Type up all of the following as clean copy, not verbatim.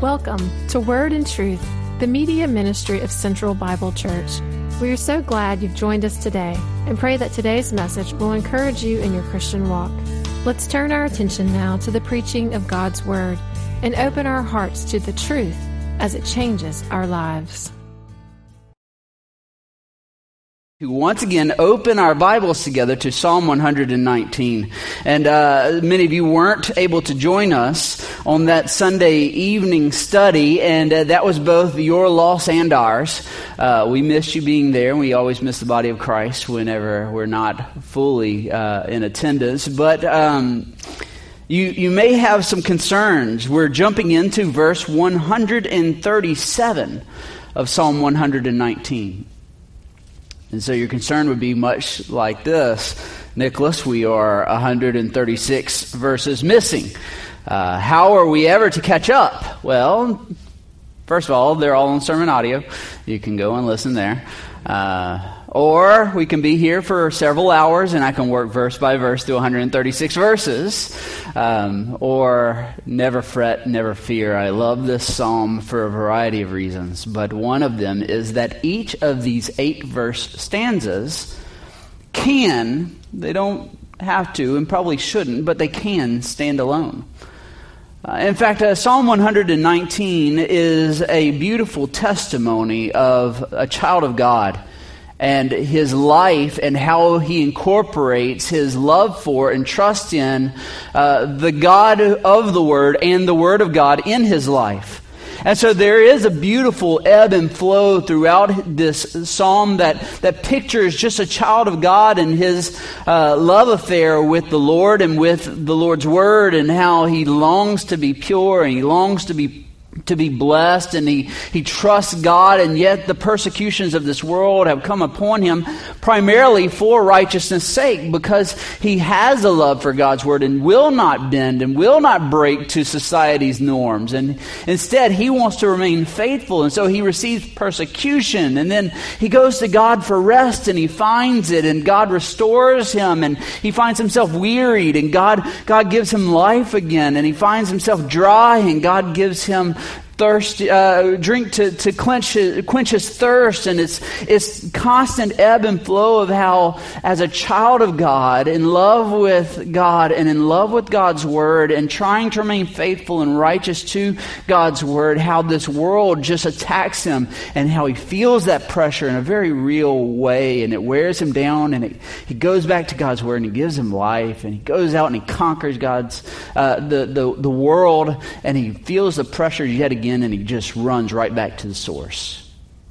Welcome to Word and Truth, the media ministry of Central Bible Church. We are so glad you've joined us today and pray that today's message will encourage you in your Christian walk. Let's turn our attention now to the preaching of God's Word and open our hearts to the truth as it changes our lives. Once again, open our Bibles together to Psalm 119. And many of you weren't able to join us on that Sunday evening study, and that was both your loss and ours. We missed you being there, and we always miss the body of Christ whenever we're not fully in attendance. But you may have some concerns. We're jumping into verse 137 of Psalm 119. And so your concern would be much like this. Nicholas, we are 136 verses missing. How are we ever to catch up? Well, first of all, they're all on sermon audio. You can go and listen there. Or we can be here for several hours and I can work verse by verse through 136 verses. Or never fret, never fear. I love this psalm for a variety of reasons, but one of them is that each of these 8 verse stanzas they don't have to and probably shouldn't, but they can stand alone. In fact, Psalm 119 is a beautiful testimony of a child of God and his life and how he incorporates his love for and trust in the God of the Word and the Word of God in his life. And so there is a beautiful ebb and flow throughout this psalm that pictures just a child of God and his love affair with the Lord and with the Lord's Word, and how he longs to be pure and he longs to be blessed, and he trusts God, and yet the persecutions of this world have come upon him primarily for righteousness' sake, because he has a love for God's Word and will not bend and will not break to society's norms, and instead he wants to remain faithful, and so he receives persecution, and then he goes to God for rest and he finds it, and God restores him, and he finds himself wearied, and God gives him life again, and he finds himself dry, and God gives him drink to quench his thirst, and it's constant ebb and flow of how, as a child of God, in love with God and in love with God's Word and trying to remain faithful and righteous to God's Word, how this world just attacks him and how he feels that pressure in a very real way, and it wears him down, and he goes back to God's Word and he gives him life, and he goes out and he conquers the world, and he feels the pressure yet again, and he just runs right back to the source.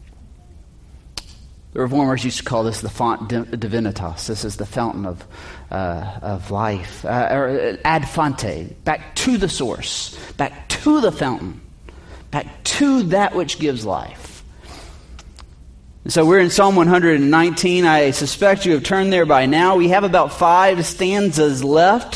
The Reformers used to call this the font divinitas. This is the fountain of life, or ad fonte, back to the source, back to the fountain, back to that which gives life. So we're in Psalm 119. I suspect you have turned there by now. We have about 5 stanzas left.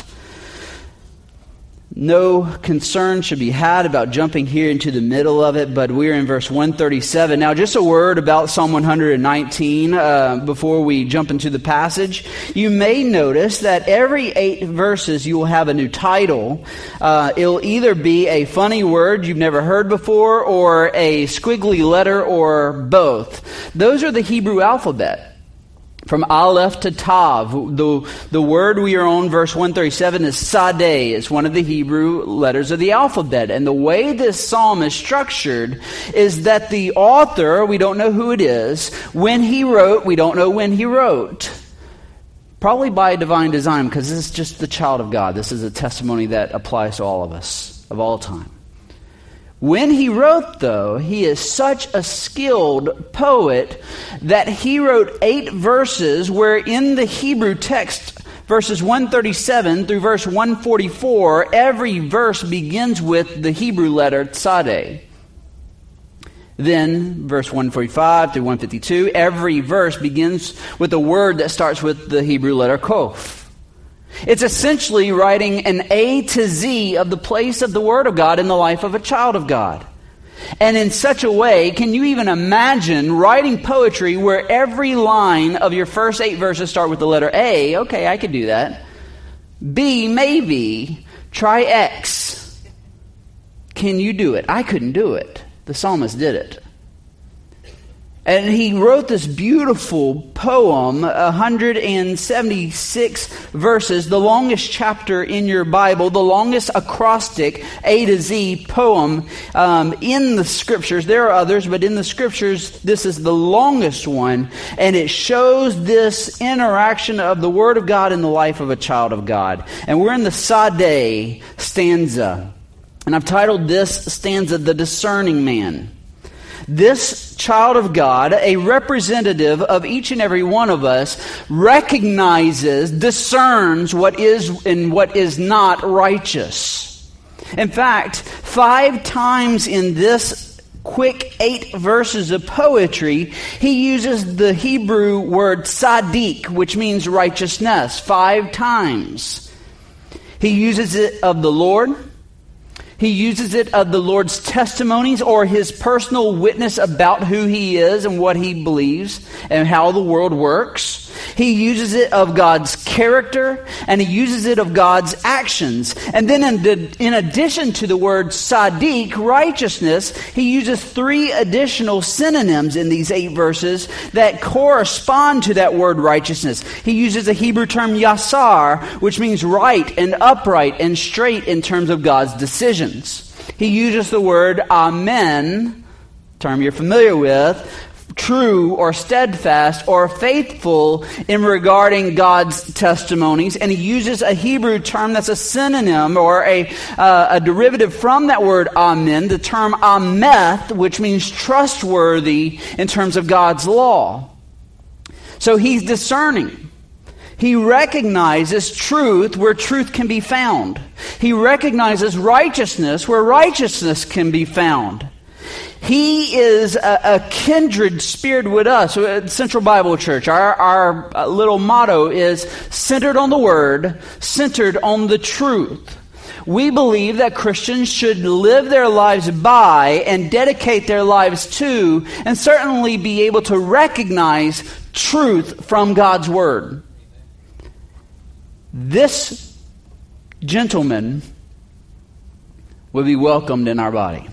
No concern should be had about jumping here into the middle of it, but we're in verse 137. Now, just a word about Psalm 119 before we jump into the passage. You may notice that every 8 verses you will have a new title. It'll either be a funny word you've never heard before, or a squiggly letter, or both. Those are the Hebrew alphabet. From Aleph to Tav, the word we are on, verse 137, is Sadeh. It's one of the Hebrew letters of the alphabet. And the way this psalm is structured is that the author, we don't know who it is. When he wrote, we don't know when he wrote. Probably by divine design, because this is just the child of God. This is a testimony that applies to all of us, of all time. When he wrote, though, he is such a skilled poet that he wrote 8 verses where in the Hebrew text, verses 137 through verse 144, every verse begins with the Hebrew letter Tzadeh. Then, verse 145 through 152, every verse begins with a word that starts with the Hebrew letter Kof. It's essentially writing an A to Z of the place of the Word of God in the life of a child of God. And in such a way, can you even imagine writing poetry where every line of your first 8 verses start with the letter A? Okay, I could do that. B, maybe. Try X. can you do it? I couldn't do it. The psalmist did it. And he wrote this beautiful poem, 176 verses, the longest chapter in your Bible, the longest acrostic A to Z poem in the Scriptures. There are others, but in the Scriptures, this is the longest one. And it shows this interaction of the Word of God in the life of a child of God. And we're in the Sadeh stanza. And I've titled this stanza, The Discerning Man. This child of God, a representative of each and every one of us, recognizes, discerns what is and what is not righteous. In fact, 5 times in this quick 8 verses of poetry, he uses the Hebrew word tzaddik, which means righteousness, 5 times. He uses it of the Lord. He uses it of the Lord's testimonies or his personal witness about who he is and what he believes and how the world works. He uses it of God's character, and he uses it of God's actions. And then in addition to the word tzaddik, righteousness, he uses 3 additional synonyms in these 8 verses that correspond to that word righteousness. He uses a Hebrew term yasar, which means right and upright and straight in terms of God's decisions. He uses the word amen, term you're familiar with, true or steadfast or faithful in regarding God's testimonies. And he uses a Hebrew term that's a synonym or a derivative from that word amen, the term ameth, which means trustworthy in terms of God's law. So he's discerning. He recognizes truth where truth can be found. He recognizes righteousness where righteousness can be found. He is a kindred spirit with us. At Central Bible Church, our little motto is centered on the Word, centered on the truth. We believe that Christians should live their lives by and dedicate their lives to, and certainly be able to recognize truth from God's Word. This gentleman will be welcomed in our body.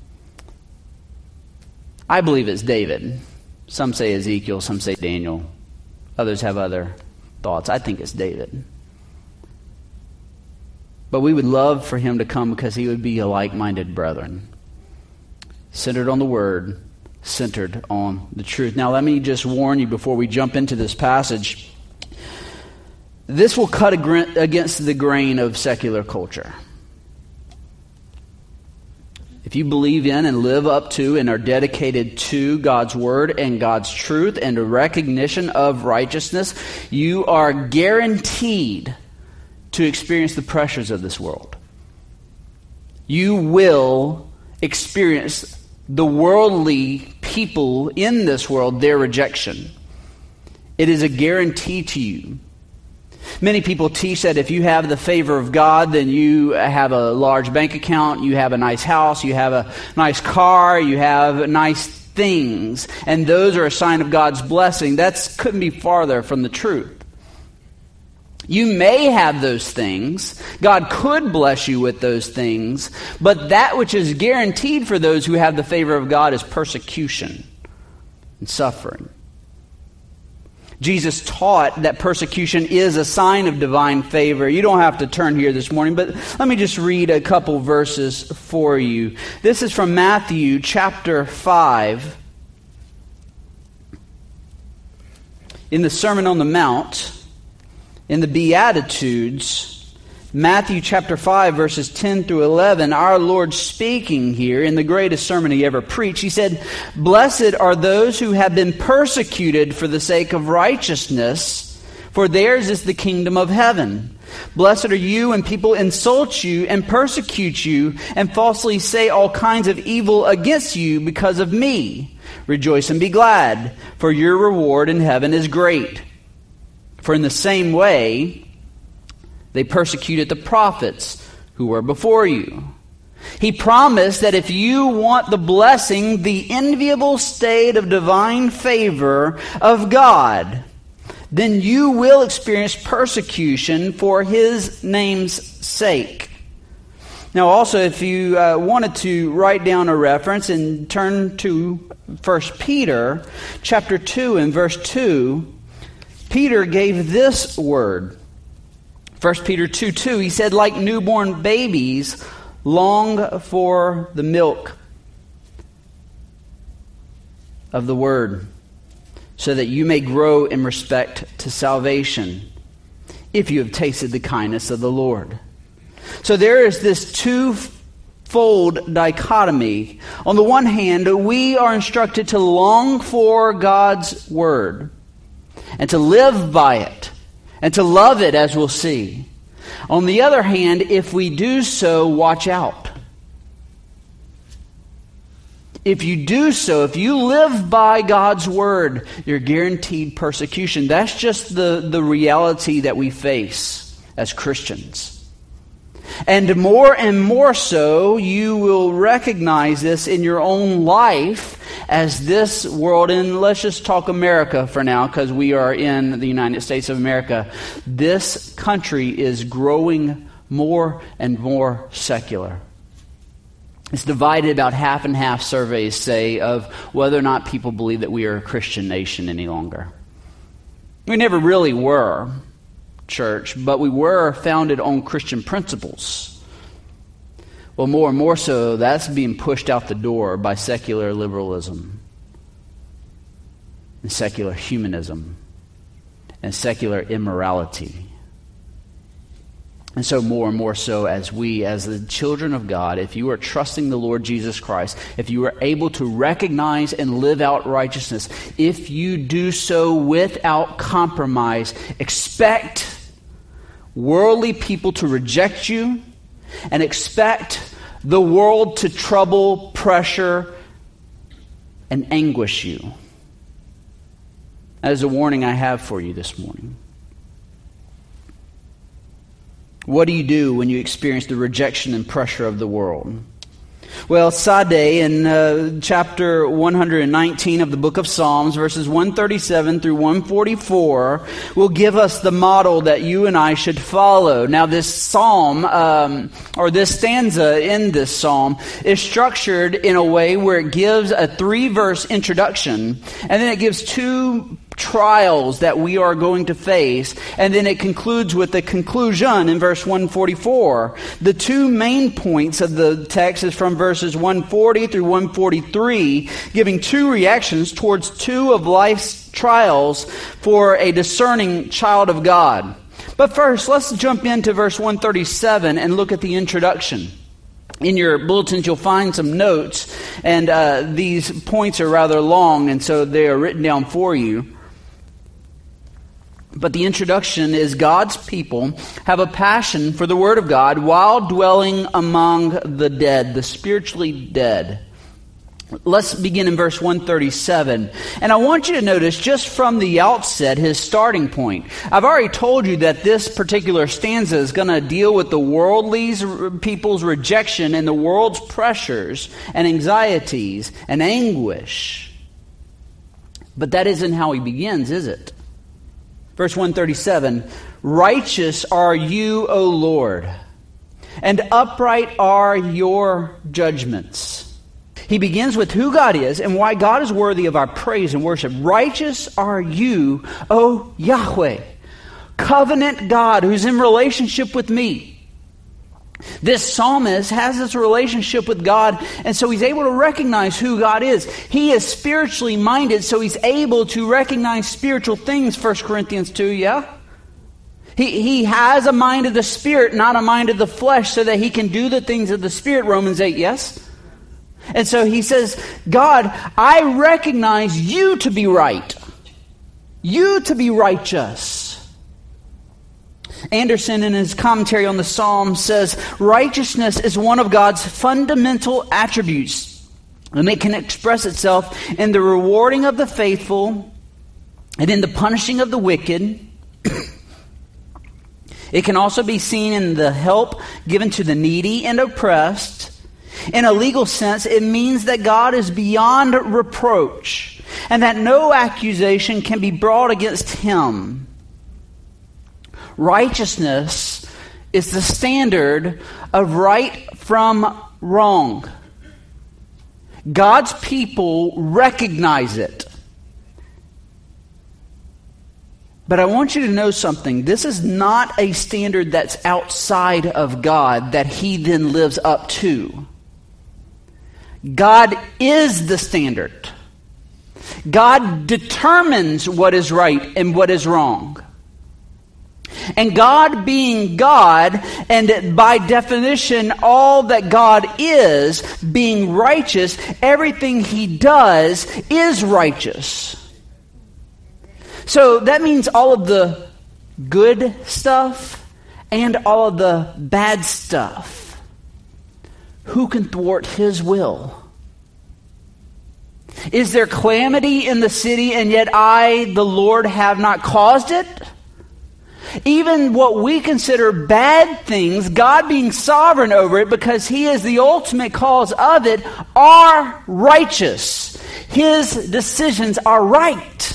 I believe it's David. Some say Ezekiel, some say Daniel. Others have other thoughts. I think it's David. But we would love for him to come because he would be a like-minded brethren. Centered on the Word, centered on the truth. Now let me just warn you before we jump into this passage. This will cut against the grain of secular culture. If you believe in and live up to and are dedicated to God's Word and God's truth and a recognition of righteousness, you are guaranteed to experience the pressures of this world. You will experience the worldly people in this world, their rejection. It is a guarantee to you. Many people teach that if you have the favor of God, then you have a large bank account, you have a nice house, you have a nice car, you have nice things, and those are a sign of God's blessing. That couldn't be farther from the truth. You may have those things. God could bless you with those things, but that which is guaranteed for those who have the favor of God is persecution and suffering. Jesus taught that persecution is a sign of divine favor. You don't have to turn here this morning, but let me just read a couple verses for you. This is from Matthew chapter 5. In the Sermon on the Mount, in the Beatitudes, Matthew chapter 5, verses 10 through 11, our Lord speaking here in the greatest sermon he ever preached, he said, "Blessed are those who have been persecuted for the sake of righteousness, for theirs is the kingdom of heaven. Blessed are you when people insult you and persecute you and falsely say all kinds of evil against you because of me. Rejoice and be glad, for your reward in heaven is great. For in the same way they persecuted the prophets who were before you." He promised that if you want the blessing, the enviable state of divine favor of God, then you will experience persecution for His name's sake. Now also, if you wanted to write down a reference and turn to 1 Peter chapter 2 and verse 2, Peter gave this word. 1 Peter 2:2, he said, like newborn babies, long for the milk of the word, so that you may grow in respect to salvation, if you have tasted the kindness of the Lord. So there is this twofold dichotomy. On the one hand, we are instructed to long for God's word and to live by it and to love it, as we'll see. On the other hand, if we do so, watch out. If you do so, if you live by God's word, you're guaranteed persecution. That's just the reality that we face as Christians. And more so, you will recognize this in your own life as this world, and let's just talk America for now, because we are in the United States of America. This country is growing more and more secular. It's divided about half and half, surveys say, of whether or not people believe that we are a Christian nation any longer. We never really were, church, but we were founded on Christian principles. Well, more and more so, that's being pushed out the door by secular liberalism and secular humanism and secular immorality. And so more and more so, as we, as the children of God, if you are trusting the Lord Jesus Christ, if you are able to recognize and live out righteousness, if you do so without compromise, expect worldly people to reject you and expect the world to trouble, pressure, and anguish you. That is a warning I have for you this morning. What do you do when you experience the rejection and pressure of the world? Well, Sade in chapter 119 of the book of Psalms, verses 137 through 144, will give us the model that you and I should follow. Now, this psalm, or this stanza in this psalm, is structured in a way where it gives a 3-verse introduction, and then it gives 2 trials that we are going to face, and then it concludes with the conclusion in verse 144. The 2 main points of the text is from verses 140 through 143, giving 2 reactions towards 2 of life's trials for a discerning child of God. But first, let's jump into verse 137 and look at the introduction. In your bulletins, you'll find some notes, and these points are rather long, and so they are written down for you. But the introduction is God's people have a passion for the Word of God while dwelling among the dead, the spiritually dead. Let's begin in verse 137. And I want you to notice just from the outset his starting point. I've already told you that this particular stanza is going to deal with the worldly people's rejection and the world's pressures and anxieties and anguish. But that isn't how he begins, is it? Verse 137, righteous are you, O Lord, and upright are your judgments. He begins with who God is and why God is worthy of our praise and worship. Righteous are you, O Yahweh, covenant God who's in relationship with me. This psalmist has this relationship with God, and so he's able to recognize who God is. He is spiritually minded, so he's able to recognize spiritual things, 1 Corinthians 2, yeah? He has a mind of the Spirit, not a mind of the flesh, so that he can do the things of the Spirit, Romans 8, yes? And so he says, God, I recognize you to be right, you to be righteous. Anderson, in his commentary on the Psalm, says, righteousness is one of God's fundamental attributes, and it can express itself in the rewarding of the faithful and in the punishing of the wicked. It can also be seen in the help given to the needy and oppressed. In a legal sense, it means that God is beyond reproach and that no accusation can be brought against him. Righteousness is the standard of right from wrong. God's people recognize it. But I want you to know something. This is not a standard that's outside of God that He then lives up to. God is the standard. God determines what is right and what is wrong. And God being God, and by definition, all that God is, being righteous, everything He does is righteous. So that means all of the good stuff and all of the bad stuff. Who can thwart His will? Is there calamity in the city, and yet I, the Lord, have not caused it? Even what we consider bad things, God being sovereign over it because He is the ultimate cause of it, are righteous. His decisions are right.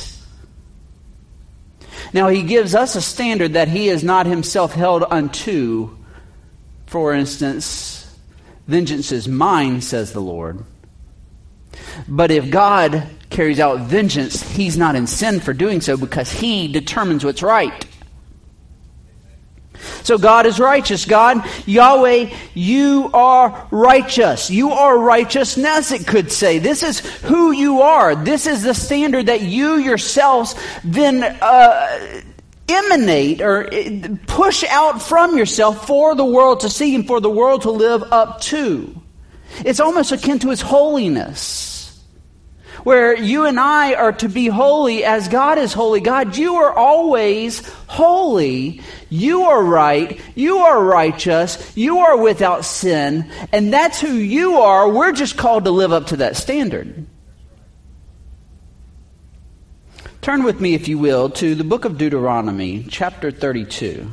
Now He gives us a standard that He is not Himself held unto. For instance, vengeance is mine, says the Lord. But if God carries out vengeance, He's not in sin for doing so because He determines what's right. So God is righteous. God, Yahweh, you are righteous. You are righteousness, it could say. This is who you are. This is the standard that you yourselves then emanate or push out from yourself for the world to see and for the world to live up to. It's almost akin to His holiness, where you and I are to be holy as God is holy. God, you are always holy. You are right. You are righteous. You are without sin. And that's who you are. We're just called to live up to that standard. Turn with me, if you will, to the book of Deuteronomy, chapter 32.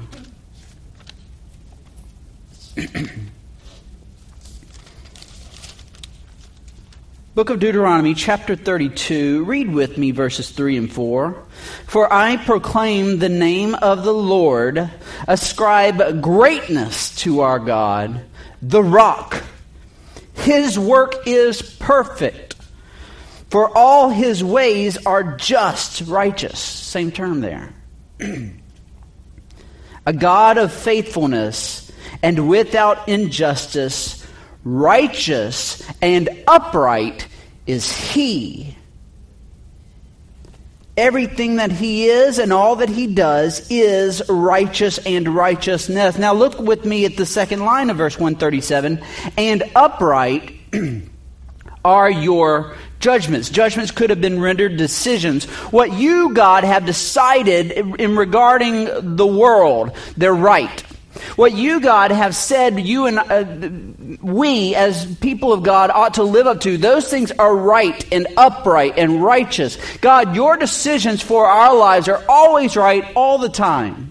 Book of Deuteronomy, chapter 32. Read with me verses 3 and 4. For I proclaim the name of the Lord, ascribe greatness to our God, the rock. His work is perfect, for all His ways are just, righteous. Same term there. A God of faithfulness and without injustice, righteous and upright is He. Everything that He is and all that He does is righteous and righteousness. Now look with me at the second line of verse 137. And upright are your judgments. Judgments could have been rendered decisions. What you, God, have decided in regarding the world, they're right. What you, God, have said you and we as people of God ought to live up to, those things are right and upright and righteous. God, your decisions for our lives are always right all the time.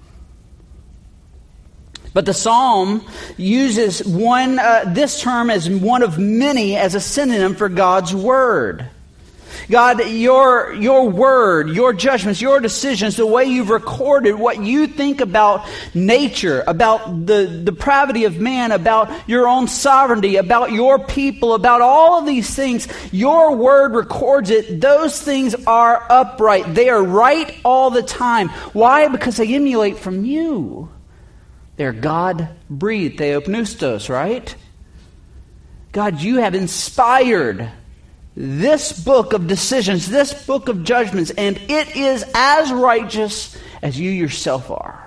But the psalm uses this term as one of many as a synonym for God's word. God, your word, your judgments, your decisions, the way you've recorded what you think about nature, about the depravity of man, about your own sovereignty, about your people, about all of these things, your word records it. Those things are upright. They are right all the time. Why? Because they emulate from you. They're God-breathed, theopneustos, right? God, you have inspired this book of decisions, this book of judgments, and it is as righteous as you yourself are.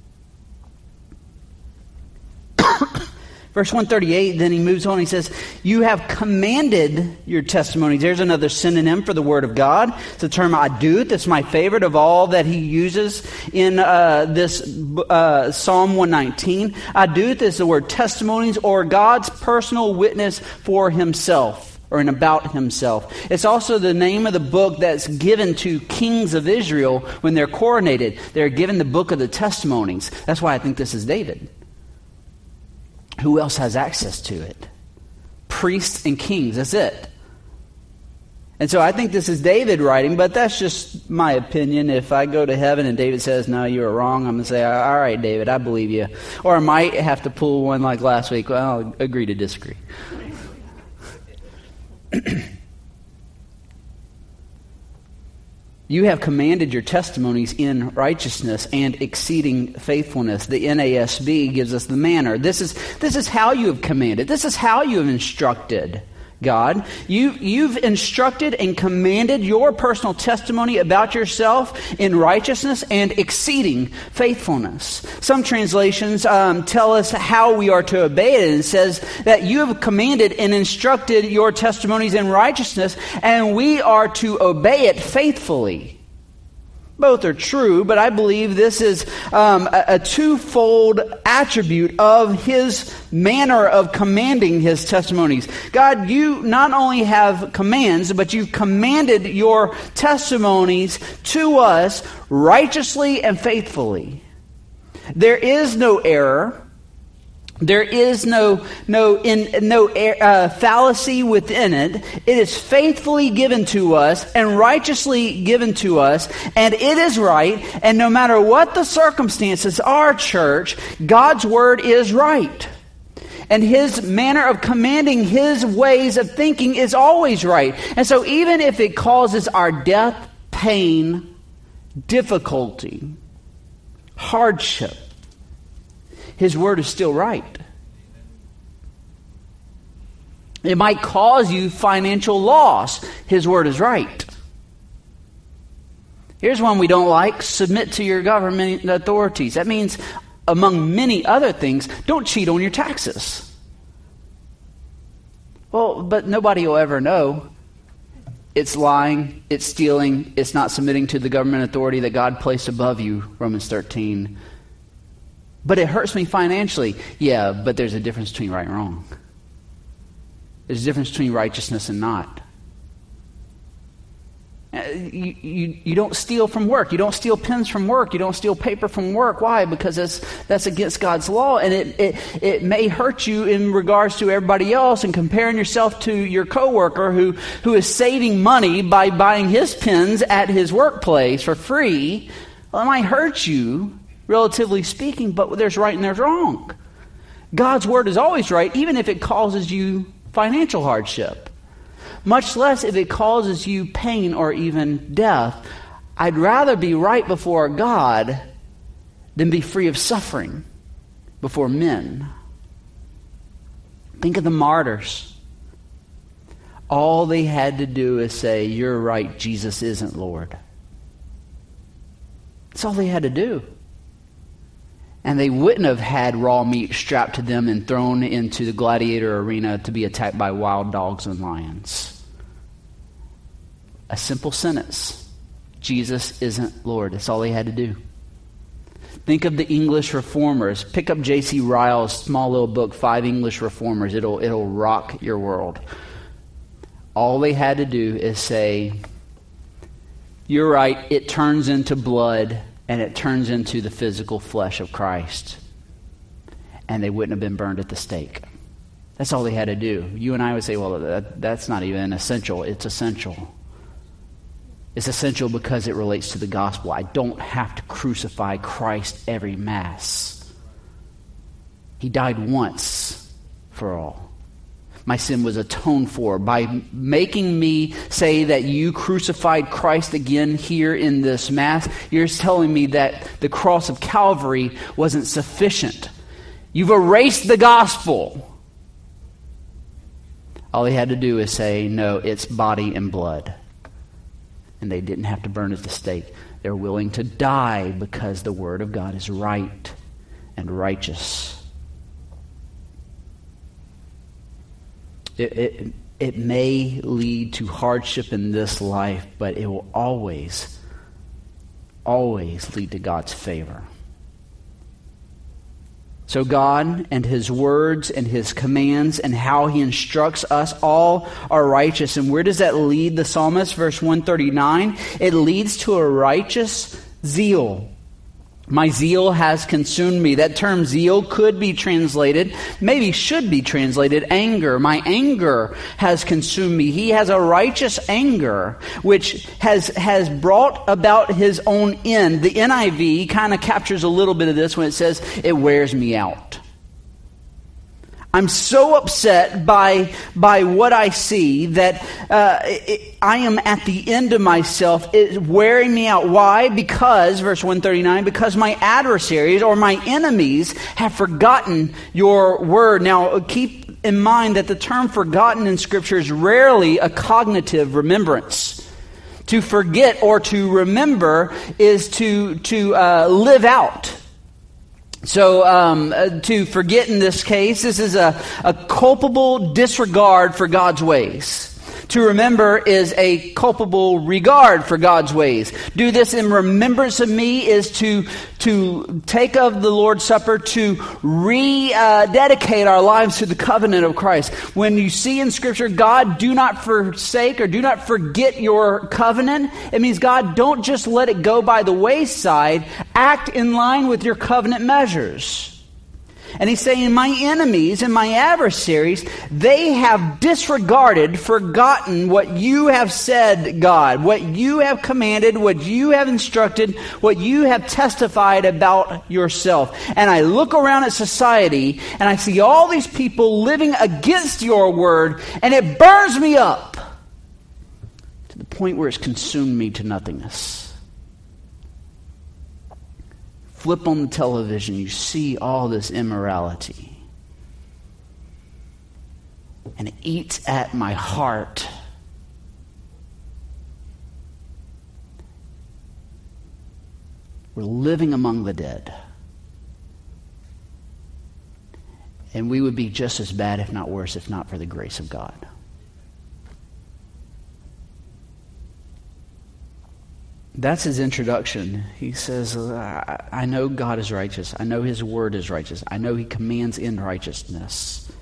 Verse 138, then he moves on, he says, you have commanded your testimonies. There's another synonym for the word of God. It's the term adut. It's my favorite of all that he uses in this Psalm 119. Adut is the word testimonies, or God's personal witness for Himself, or and about Himself. It's also the name of the book that's given to kings of Israel when they're coronated. They're given the book of the testimonies. That's why I think this is David. Who else has access to it? Priests and kings, that's it. And so I think this is David writing, but that's just my opinion. If I go to heaven and David says, no, you were wrong, I'm going to say, all right, David, I believe you. Or I might have to pull one like last week. Well, I'll agree to disagree. You have commanded your testimonies in righteousness and exceeding faithfulness. The NASB gives us the manner. This is how you have commanded. This is how you have instructed, God. You've instructed and commanded your personal testimony about yourself in righteousness and exceeding faithfulness. Some translations tell us how we are to obey it, and it says that you have commanded and instructed your testimonies in righteousness, and we are to obey it faithfully. Both are true, but I believe this is a twofold attribute of His manner of commanding His testimonies. God, you not only have commands, but you've commanded your testimonies to us righteously and faithfully. There is no error. There is no fallacy within it. It is faithfully given to us and righteously given to us, and it is right. And no matter what the circumstances are, church, God's word is right. And His manner of commanding His ways of thinking is always right. And so even if it causes our death, pain, difficulty, hardship, His word is still right. It might cause you financial loss. His word is right. Here's one we don't like. Submit to your government authorities. That means, among many other things, don't cheat on your taxes. Well, but nobody will ever know. It's lying, it's stealing, it's not submitting to the government authority that God placed above you, Romans 13. But it hurts me financially. Yeah, but there's a difference between right and wrong. There's a difference between righteousness and not. You don't steal from work. You don't steal pens from work. You don't steal paper from work. Why? Because that's against God's law, and it may hurt you in regards to everybody else, and comparing yourself to your coworker who is saving money by buying his pens at his workplace for free. Well, it might hurt you, relatively speaking, but there's right and there's wrong. God's word is always right, even if it causes you financial hardship. Much less if it causes you pain or even death. I'd rather be right before God than be free of suffering before men. Think of the martyrs. All they had to do is say, "You're right, Jesus isn't Lord." That's all they had to do. And they wouldn't have had raw meat strapped to them and thrown into the gladiator arena to be attacked by wild dogs and lions. A simple sentence. Jesus isn't Lord. That's all they had to do. Think of the English reformers. Pick up J.C. Ryle's small little book, 5 English Reformers. It'll rock your world. All they had to do is say, "You're right, it turns into blood, and it turns into the physical flesh of Christ." And they wouldn't have been burned at the stake. That's all they had to do. You and I would say, well, that's not even essential. It's essential. It's essential because it relates to the gospel. I don't have to crucify Christ every Mass. He died once for all. My sin was atoned for. By making me say that you crucified Christ again here in this Mass, you're telling me that the cross of Calvary wasn't sufficient. You've erased the gospel. All he had to do is say, no, it's body and blood. And they didn't have to burn at the stake. They're willing to die because the Word of God is right and righteous. It may lead to hardship in this life, but it will always, always lead to God's favor. So God and His words and His commands and how He instructs us all are righteous. And where does that lead the psalmist? Verse 139, it leads to a righteous zeal. My zeal has consumed me. That term zeal could be translated, maybe should be translated, anger. My anger has consumed me. He has a righteous anger, which has brought about his own end. The NIV kind of captures a little bit of this when it says, it wears me out. I'm so upset by what I see that I am at the end of myself. It's wearing me out. Why? Because, verse 139, because my adversaries or my enemies have forgotten your word. Now, keep in mind that the term forgotten in Scripture is rarely a cognitive remembrance. To forget or to remember is to live out. So to forget in this case, this is a culpable disregard for God's ways. To remember is a culpable regard for God's ways. Do this in remembrance of me is to take of the Lord's Supper to rededicate our lives to the covenant of Christ. When you see in Scripture, God, do not forsake or do not forget your covenant, it means God, don't just let it go by the wayside. Act in line with your covenant measures. And he's saying, my enemies and my adversaries, they have disregarded, forgotten what you have said, God, what you have commanded, what you have instructed, what you have testified about yourself. And I look around at society and I see all these people living against your word, and it burns me up to the point where it's consumed me to nothingness. Flip on the television, you see all this immorality. And it eats at my heart. We're living among the dead. And we would be just as bad, if not worse, if not for the grace of God. That's his introduction. He says, I know God is righteous. I know his word is righteous. I know he commands in righteousness.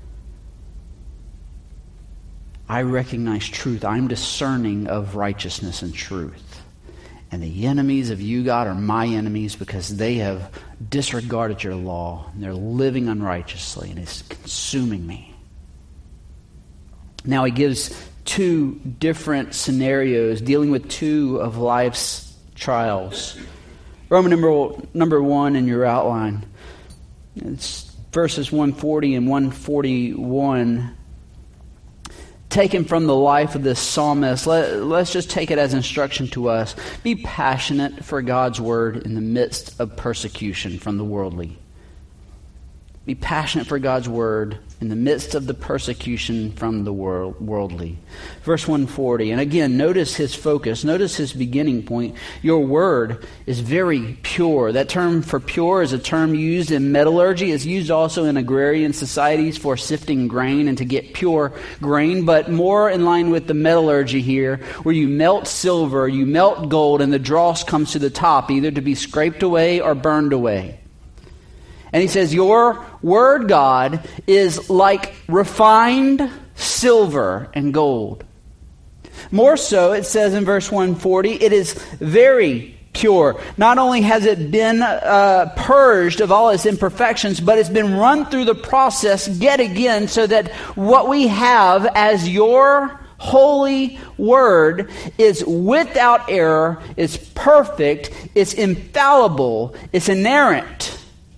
I recognize truth. I'm discerning of righteousness and truth. And the enemies of you, God, are my enemies because they have disregarded your law. And they're living unrighteously, and it's consuming me. Now he gives two different scenarios dealing with two of life's trials. Roman number 1 in your outline. It's verses 140 and 141. Taken from the life of this psalmist. Let's just take it as instruction to us. Be passionate for God's word in the midst of persecution from the worldly. Be passionate for God's word in the midst of the persecution from the worldly. Verse 140, and again, notice his focus. Notice his beginning point. Your word is very pure. That term for pure is a term used in metallurgy. It's used also in agrarian societies for sifting grain and to get pure grain, but more in line with the metallurgy here, where you melt silver, you melt gold, and the dross comes to the top, either to be scraped away or burned away. And he says, your word, God, is like refined silver and gold. More so, it says in verse 140, it is very pure. Not only has it been purged of all its imperfections, but it's been run through the process yet again so that what we have as your holy word is without error, it's perfect, it's infallible, it's inerrant.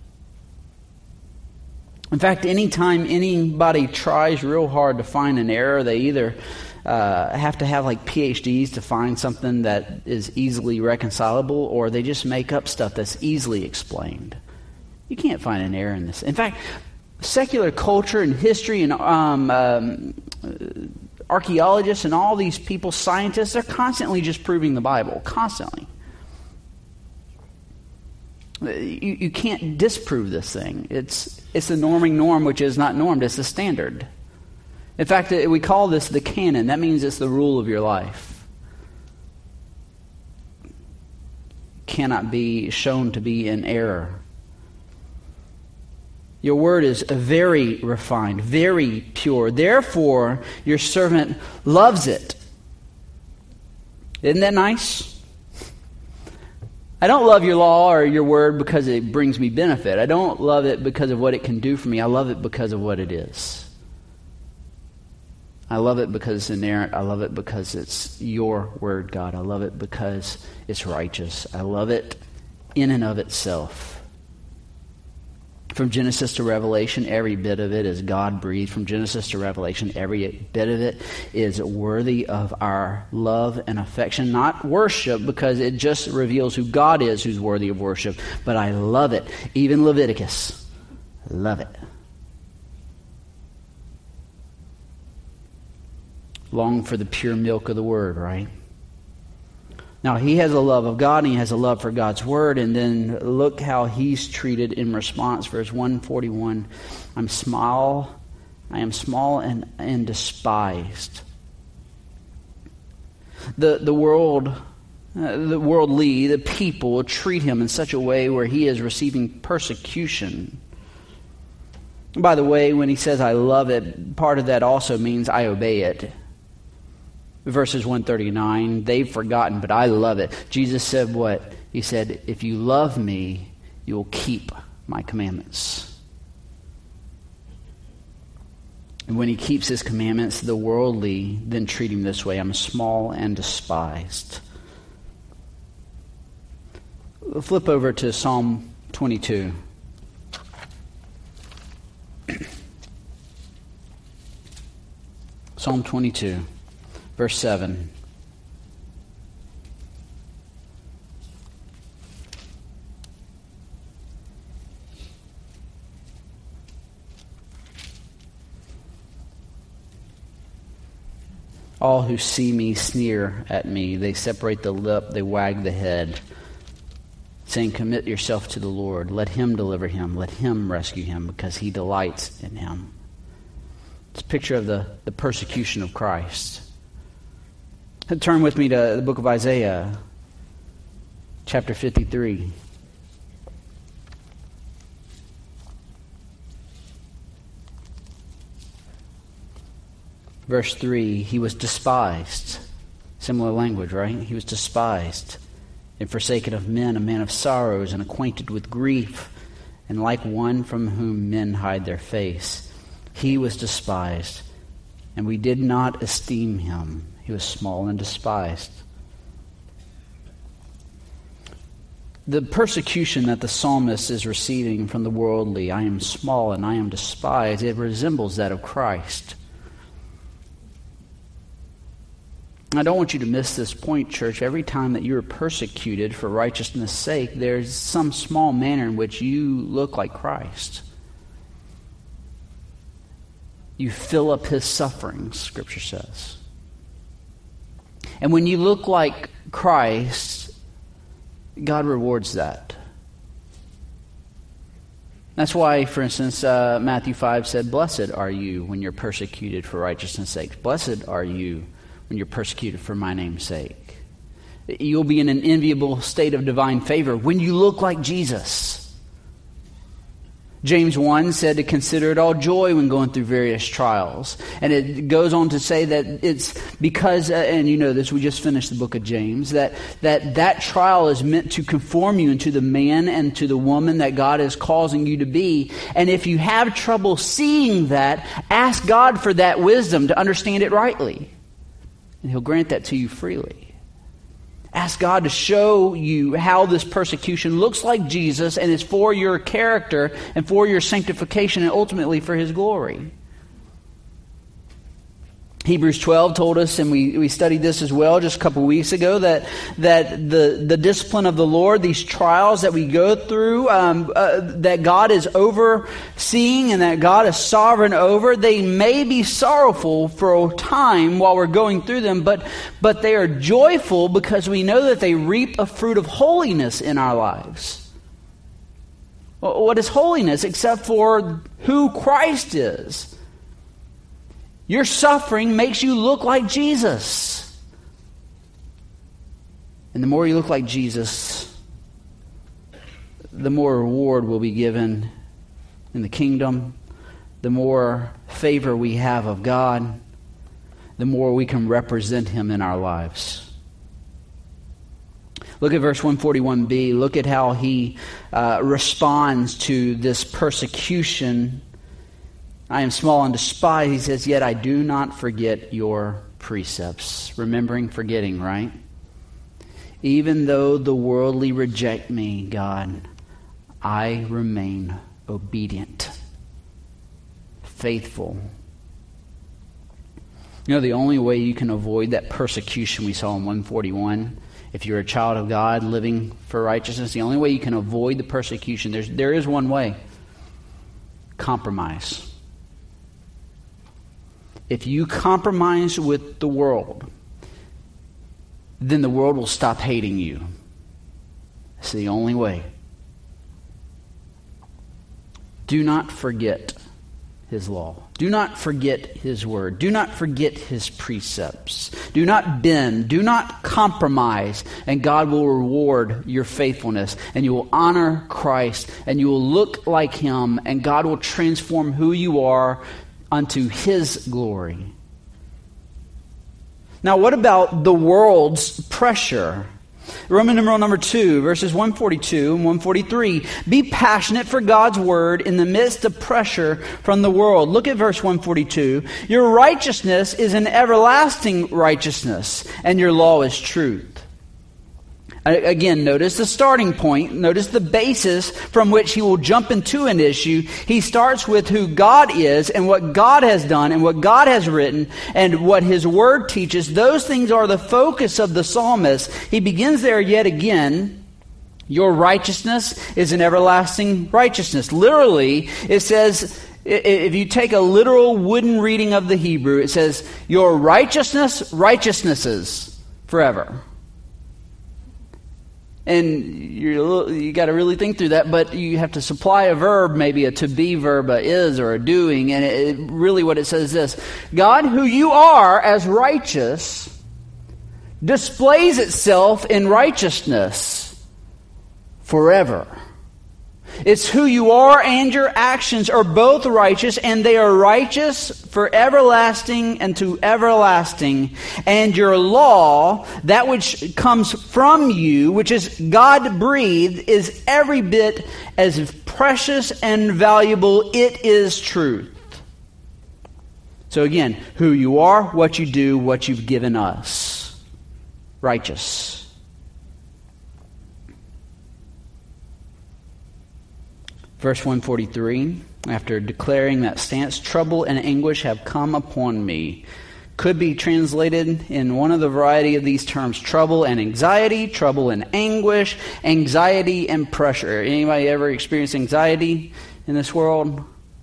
In fact, anytime anybody tries real hard to find an error, they either have to have like PhDs to find something that is easily reconcilable, or they just make up stuff that's easily explained. You can't find an error in this. In fact, secular culture and history and archaeologists and all these people, scientists, they're constantly just proving the Bible. Constantly. You can't disprove this thing. It's the norming norm, which is not normed. It's the standard. In fact, we call this the canon. That means it's the rule of your life. Cannot be shown to be in error. Your word is very refined, very pure. Therefore, your servant loves it. Isn't that nice? I don't love your law or your word because it brings me benefit. I don't love it because of what it can do for me. I love it because of what it is. I love it because it's inerrant. I love it because it's your word, God. I love it because it's righteous. I love it in and of itself. From Genesis to Revelation, every bit of it is God-breathed. From Genesis to Revelation, every bit of it is worthy of our love and affection. Not worship, because it just reveals who God is who's worthy of worship. But I love it. Even Leviticus. I love it. Long for the pure milk of the word, right? Now, he has a love of God, and he has a love for God's word, and then look how he's treated in response. Verse 141, I am small and despised. The worldly, the people will treat him in such a way where he is receiving persecution. By the way, when he says I love it, part of that also means I obey it. Verses 139, they've forgotten, but I love it. Jesus said what? He said, if you love me, you will keep my commandments. And when he keeps his commandments, the worldly then treat him this way. I'm small and despised. Flip over to Psalm 22. Psalm 22. Verse 7. All who see me sneer at me. They separate the lip, they wag the head, saying, commit yourself to the Lord. Let him deliver him. Let him rescue him, because he delights in him. It's a picture of the persecution of Christ. Turn with me to the book of Isaiah, chapter 53. Verse 3, he was despised. Similar language, right? He was despised and forsaken of men, a man of sorrows and acquainted with grief, and like one from whom men hide their face. He was despised, and we did not esteem him. He was small and despised. The persecution that the psalmist is receiving from the worldly, I am small and I am despised, it resembles that of Christ. I don't want you to miss this point, church. Every time that you are persecuted for righteousness' sake, there's some small manner in which you look like Christ. You fill up his sufferings, Scripture says. And when you look like Christ, God rewards that. That's why, for instance, Matthew 5 said, blessed are you when you're persecuted for righteousness' sake. Blessed are you when you're persecuted for my name's sake. You'll be in an enviable state of divine favor when you look like Jesus. James 1 said to consider it all joy when going through various trials. And it goes on to say that it's because, and you know this, we just finished the book of James, that trial is meant to conform you into the man and to the woman that God is causing you to be. And if you have trouble seeing that, ask God for that wisdom to understand it rightly. And he'll grant that to you freely. Ask God to show you how this persecution looks like Jesus and is for your character and for your sanctification and ultimately for his glory. Hebrews 12 told us, and we studied this as well just a couple weeks ago, that the discipline of the Lord, these trials that we go through, that God is overseeing and that God is sovereign over, they may be sorrowful for a time while we're going through them, but they are joyful because we know that they reap a fruit of holiness in our lives. What is holiness except for who Christ is? Your suffering makes you look like Jesus. And the more you look like Jesus, the more reward will be given in the kingdom, the more favor we have of God, the more we can represent him in our lives. Look at verse 141b. Look at how he responds to this persecution. I am small and despised. He says, yet I do not forget your precepts. Remembering, forgetting, right? Even though the worldly reject me, God, I remain obedient, faithful. You know, the only way you can avoid that persecution we saw in 141, if you're a child of God living for righteousness, the only way you can avoid the persecution, there is one way. Compromise. If you compromise with the world, then the world will stop hating you. It's the only way. Do not forget His law. Do not forget His word. Do not forget His precepts. Do not bend. Do not compromise. And God will reward your faithfulness. And you will honor Christ. And you will look like Him. And God will transform who you are unto His glory. Now, what about the world's pressure? Roman numeral number 2, verses 142 and 143. Be passionate for God's word in the midst of pressure from the world. Look at verse 142. Your righteousness is an everlasting righteousness, and your law is truth. Again, notice the starting point. Notice the basis from which he will jump into an issue. He starts with who God is and what God has done and what God has written and what His Word teaches. Those things are the focus of the psalmist. He begins there yet again. Your righteousness is an everlasting righteousness. Literally, it says, if you take a literal wooden reading of the Hebrew, it says, your righteousness, righteousnesses forever. And you got to really think through that, but you have to supply a verb, maybe a to be verb, a is or a doing, and really what it says is this: God, who you are as righteous, displays itself in righteousness forever. It's who you are and your actions are both righteous, and they are righteous for everlasting and to everlasting. And your law, that which comes from you, which is God-breathed, is every bit as precious and valuable. It is truth. So again, who you are, what you do, what you've given us. Righteous. Verse 143, after declaring that stance, trouble and anguish have come upon me. Could be translated in one of the variety of these terms: trouble and anxiety, trouble and anguish, anxiety and pressure. Anybody ever experienced anxiety in this world?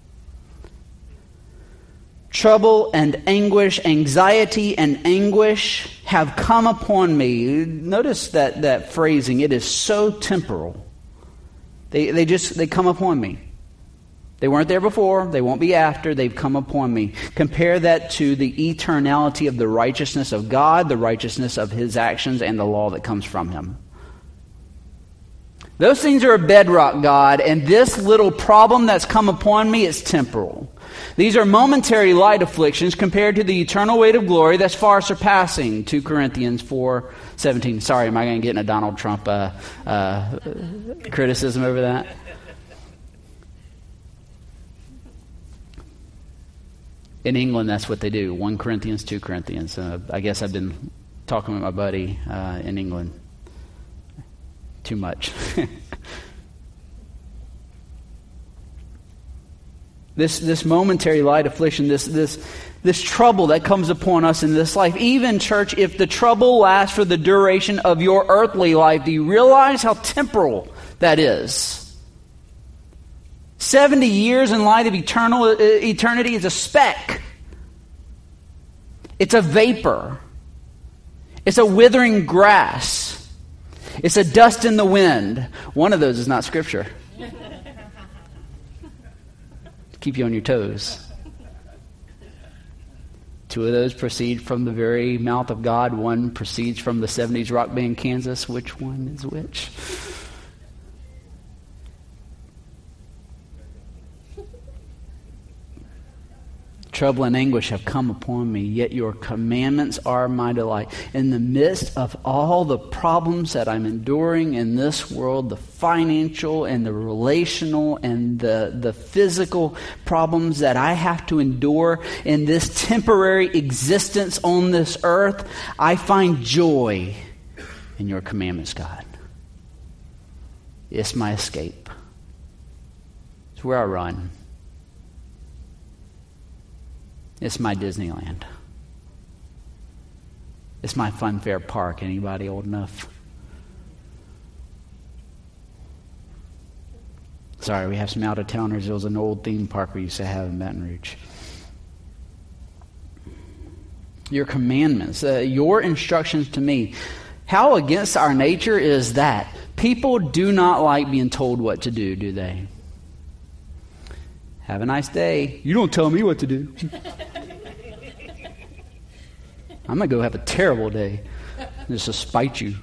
Trouble and anguish, anxiety and anguish have come upon me. Notice that phrasing. It is so temporal. They come upon me. They weren't there before. They won't be after. They've come upon me. Compare that to the eternality of the righteousness of God, the righteousness of His actions, and the law that comes from Him. Those things are a bedrock, God, and this little problem that's come upon me is temporal. These are momentary light afflictions compared to the eternal weight of glory that's far surpassing. 2 Corinthians 4:17. Sorry, am I going to get in a Donald Trump criticism over that? In England, that's what they do. 1 Corinthians, 2 Corinthians. I guess I've been talking with my buddy in England too much. This momentary light affliction, this trouble that comes upon us in this life. Even, church, if the trouble lasts for the duration of your earthly life, do you realize how temporal that is? 70 years in light of eternity is a speck. It's a vapor. It's a withering grass. It's a dust in the wind. One of those is not Scripture. Keep you on your toes. 2 of those proceed from the very mouth of God. 1 proceeds from the 70s rock band Kansas. Which one is which? Trouble and anguish have come upon me, yet your commandments are my delight. In the midst of all the problems that I'm enduring in this world, the financial and the relational and the physical problems that I have to endure in this temporary existence on this earth, I find joy in your commandments, God. It's my escape. It's where I run. It's my Disneyland. It's my Funfair Park. Anybody old enough? Sorry, we have some out-of-towners. It was an old theme park we used to have in Baton Rouge. Your commandments, your instructions to me. How against our nature is that? People do not like being told what to do they? Have a nice day. You don't tell me what to do. I'm going to go have a terrible day just to spite you.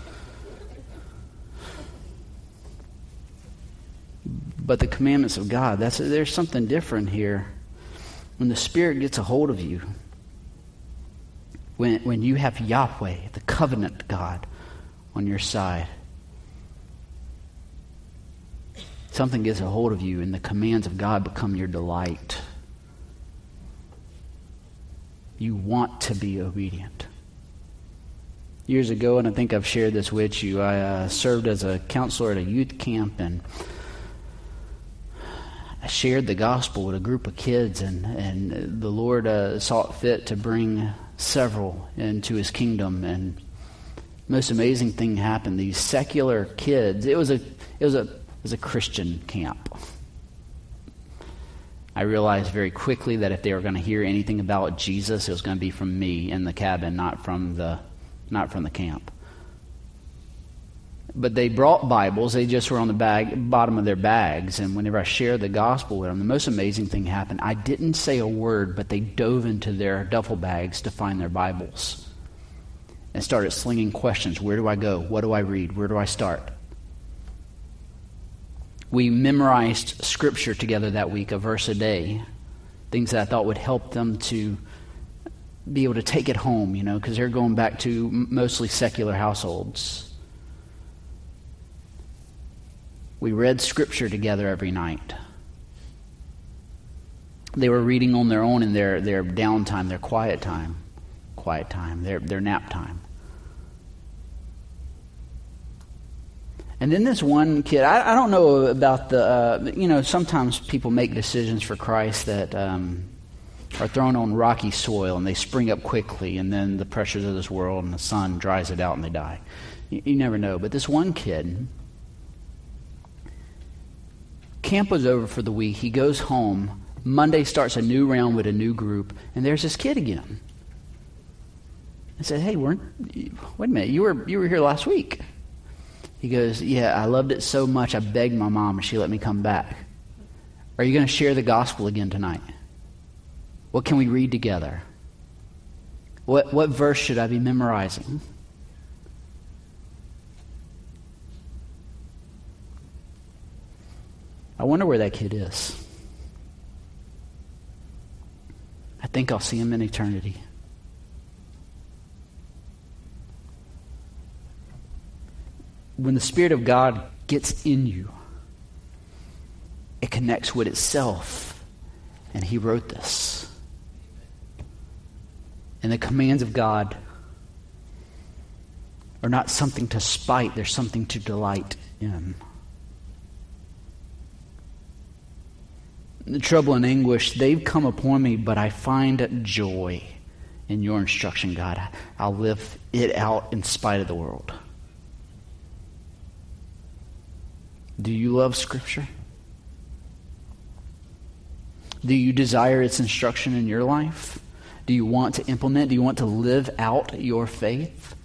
But the commandments of God, there's something different here. When the Spirit gets a hold of you, when you have Yahweh, the covenant God, on your side, something gets a hold of you and the commands of God become your delight. You want to be obedient. Years ago, and I think I've shared this with you, I served as a counselor at a youth camp, and I shared the gospel with a group of kids, and the Lord saw it fit to bring several into His kingdom. And the most amazing thing happened. These secular kids, it was a Christian camp. I realized very quickly that if they were going to hear anything about Jesus, it was going to be from me in the cabin, not from the camp. But they brought Bibles. They just were on the bottom of their bags. And whenever I shared the gospel with them, the most amazing thing happened. I didn't say a word, but they dove into their duffel bags to find their Bibles and started slinging questions. Where do I go? What do I read? Where do I start? We memorized scripture together that week, a verse a day, things that I thought would help them to be able to take it home, because they're going back to mostly secular households. We read scripture together every night. They were reading on their own in their downtime, their quiet time, their nap time. And then this one kid, I don't know about sometimes people make decisions for Christ that are thrown on rocky soil and they spring up quickly, and then the pressures of this world and the sun dries it out and they die. You never know. But this one kid, camp was over for the week. He goes home. Monday starts a new round with a new group, and there's this kid again. I said, "Hey, wait a minute, you were here last week." He goes, "Yeah, I loved it so much I begged my mom and she let me come back." "Are you going to share the gospel again tonight? What can we read together? What verse should I be memorizing?" I wonder where that kid is. I think I'll see him in eternity. When the Spirit of God gets in you, it connects with itself. And He wrote this. And the commands of God are not something to spite, they're something to delight in. The trouble and anguish, they've come upon me, but I find joy in your instruction, God. I'll live it out in spite of the world. Do you love Scripture? Do you desire its instruction in your life? Do you want to implement? Do you want to live out your faith?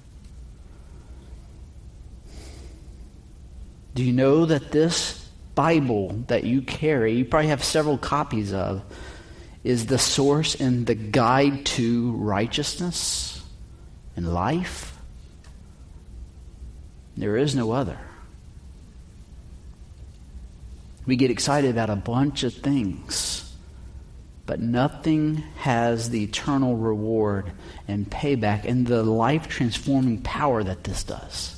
Do you know that this Bible that you carry, you probably have several copies of, is the source and the guide to righteousness and life? There is no other. We get excited about a bunch of things, but nothing has the eternal reward and payback and the life-transforming power that this does.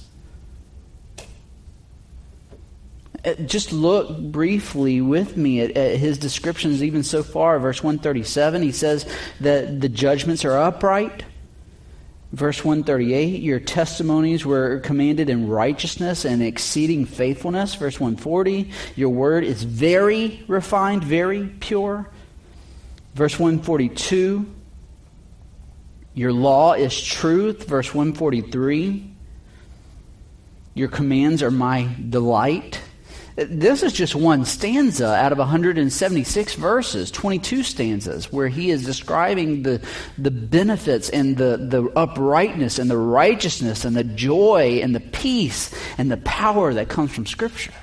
Just look briefly with me at his descriptions even so far. Verse 137, he says that the judgments are upright. Verse 138, your testimonies were commanded in righteousness and exceeding faithfulness. Verse 140, your word is very refined, very pure. Verse 142, your law is truth. Verse 143, your commands are my delight. This is just one stanza out of 176 verses, 22 stanzas, where he is describing the benefits and the uprightness and the righteousness and the joy and the peace and the power that comes from Scripture.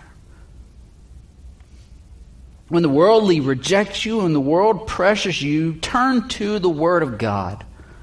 When the worldly rejects you and the world pressures you, turn to the Word of God.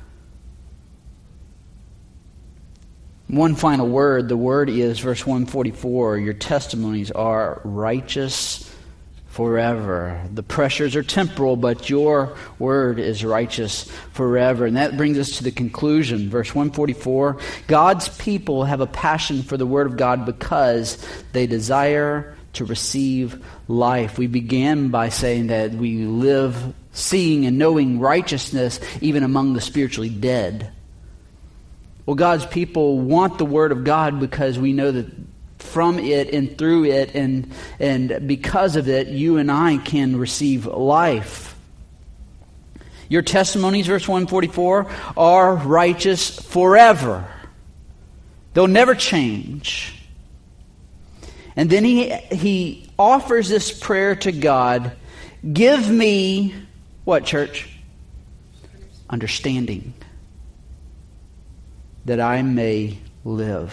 One final word, the word is, verse 144, your testimonies are righteous forever. The pressures are temporal, but your word is righteous forever. And that brings us to the conclusion. Verse 144, God's people have a passion for the Word of God because they desire to receive life. We began by saying that we live seeing and knowing righteousness even among the spiritually dead. Well, God's people want the Word of God because we know that from it and through it and because of it, you and I can receive life. Your testimonies, verse 144, are righteous forever. They'll never change. And then he offers this prayer to God. Give me, what, church? Understanding, that I may live.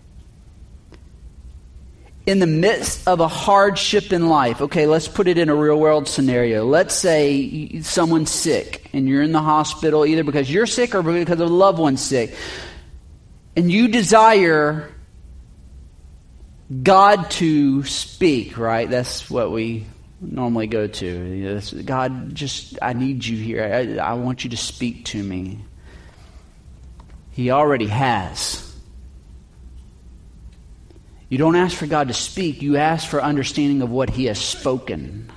In the midst of a hardship in life, okay, let's put it in a real world scenario. Let's say someone's sick and you're in the hospital either because you're sick or because a loved one's sick. And you desire God to speak, right? That's what we normally go to. God, I need you here. I want you to speak to me. He already has. You don't ask for God to speak. You ask for understanding of what He has spoken.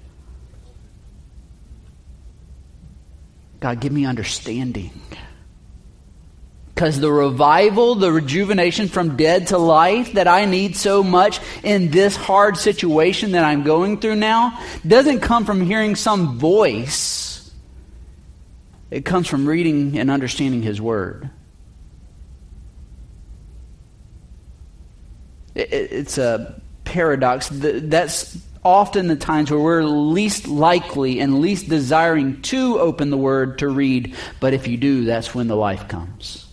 God, give me understanding. Because the revival, the rejuvenation from dead to life that I need so much in this hard situation that I'm going through now doesn't come from hearing some voice. It comes from reading and understanding His Word. It's a paradox. That's often the times where we're least likely and least desiring to open the Word to read. But if you do, that's when the life comes.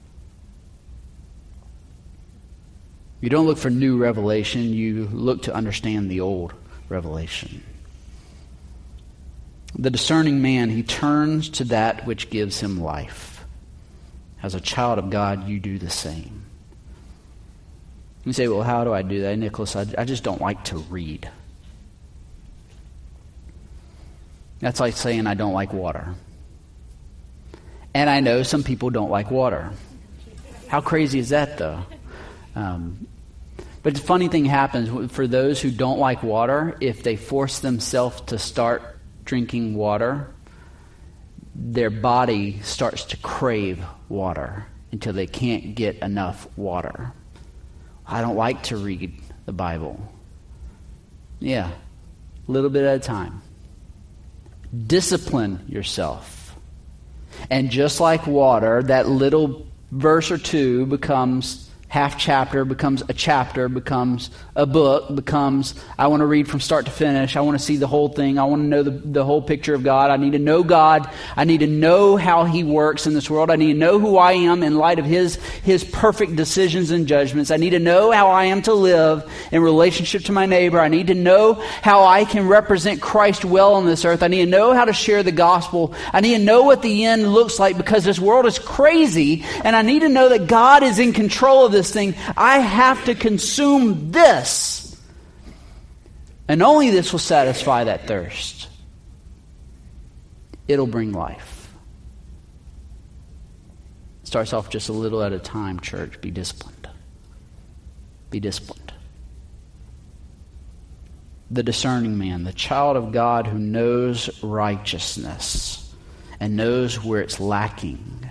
You don't look for new revelation. You look to understand the old revelation. The discerning man, he turns to that which gives him life. As a child of God, you do the same. You say, well, how do I do that? Nicholas, I just don't like to read. That's like saying I don't like water. And I know some people don't like water. How crazy is that, though? But the funny thing happens for those who don't like water, if they force themselves to start drinking water, their body starts to crave water until they can't get enough water. I don't like to read the Bible. Yeah, a little bit at a time. Discipline yourself. And just like water, that little verse or two becomes half chapter, becomes a chapter, becomes a book, becomes, I want to read from start to finish. I want to see the whole thing. I want to know the whole picture of God. I need to know God. I need to know how He works in this world. I need to know who I am in light of His perfect decisions and judgments. I need to know how I am to live in relationship to my neighbor. I need to know how I can represent Christ well on this earth. I need to know how to share the gospel. I need to know what the end looks like because this world is crazy and I need to know that God is in control of this thing. I have to consume this. And only this will satisfy that thirst. it'll bring life. It starts off just a little at a time, church. Be disciplined. Be disciplined. The discerning man, the child of God who knows righteousness and knows where it's lacking,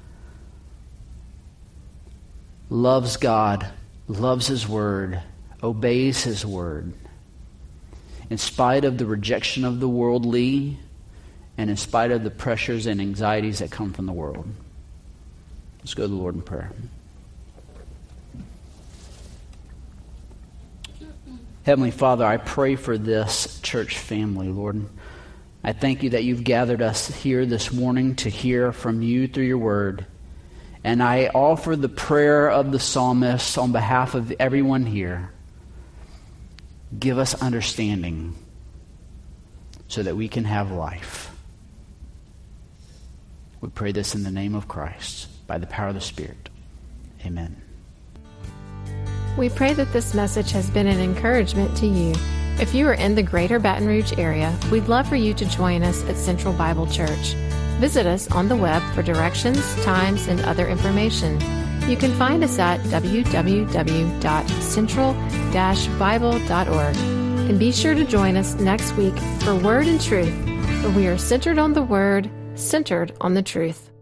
loves God, loves His Word, obeys His Word, in spite of the rejection of the worldly and in spite of the pressures and anxieties that come from the world. Let's go to the Lord in prayer. Heavenly Father, I pray for this church family, Lord. I thank you that you've gathered us here this morning to hear from you through your word. And I offer the prayer of the psalmist on behalf of everyone here. Give us understanding so that we can have life. We pray this in the name of Christ, by the power of the Spirit. Amen. We pray that this message has been an encouragement to you. If you are in the greater Baton Rouge area, we'd love for you to join us at Central Bible Church. Visit us on the web for directions, times, and other information. You can find us at www.central-bible.org. And be sure to join us next week for Word and Truth, where we are centered on the Word, centered on the truth.